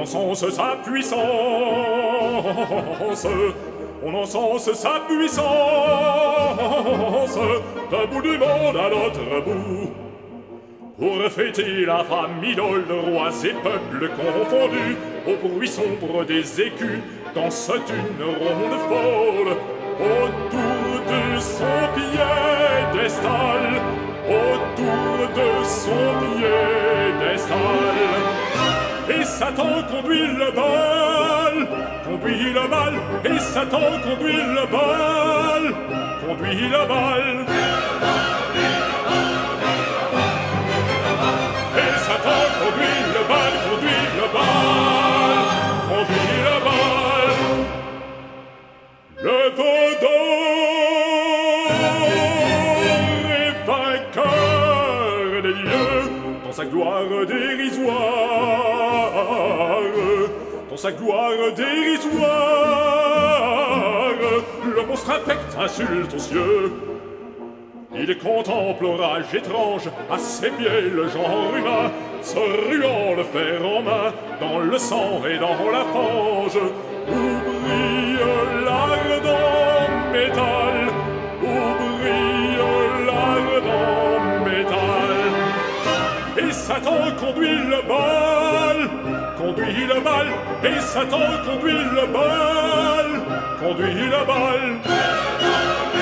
encense sa puissance, on encense sa puissance, d'un bout du monde à l'autre bout. Pour fêter la femme idole de rois et peuples confondus, au bruit sombre des écus, danse une ronde folle, autour de son piédestal, autour de son piédestal. Et Satan conduit le bal, et Satan conduit le bal, conduit le bal. Et Satan conduit le bal, conduit le bal, conduit le bal. Le vaudor est vainqueur des dieux dans sa gloire dérisoire, dans sa gloire dérisoire. Le monstre infect insulte aux cieux. Il contemple orage étrange, à ses pieds le genre humain, se ruant le fer en main, dans le sang et dans la fange, où brille l'ardent métal, où brille l'ardent métal. Et Satan conduit le bal, et Satan conduit le bal, conduit le bal.